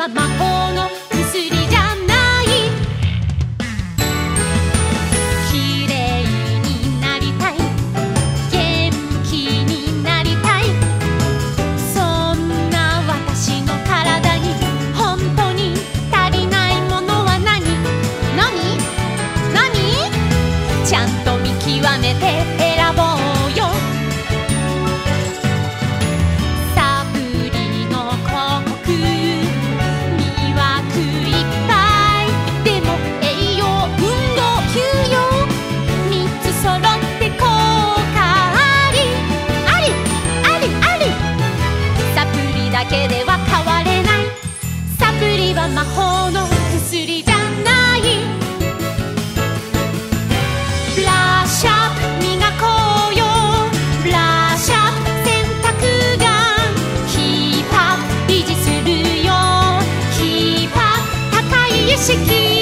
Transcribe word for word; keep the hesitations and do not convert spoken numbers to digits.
は魔法の薬じゃない。きれいになりたい、元気になりたい。そんな私の体に本当に足りないものは何？何？何？ちゃんと見極めて選ぼうよ。サプリの広告魅惑いっぱい。でも栄養、運動、休養みっつ揃って効果あり。ありありあり。サプリだけでは変われない。サプリは魔法の薬じゃない。ブラッシュアップ磨こうよ。ブラッシュアップ洗濯がキーパー維持するよ。キーパー高い意識